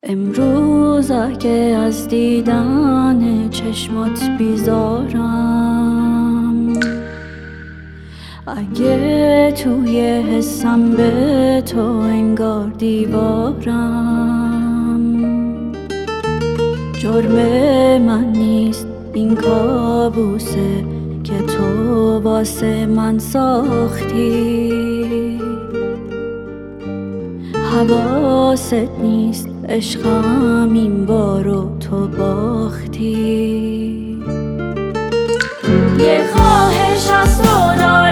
امروز اگه از دیدن چشمات بیزارم، اگه توی حسم به تو انگار دیوارم، جرم من نیست این کابوسه که تو واسه من ساختی. حواست نیست عشقم این بارو تو باختی. یه خواهش از تو دارم،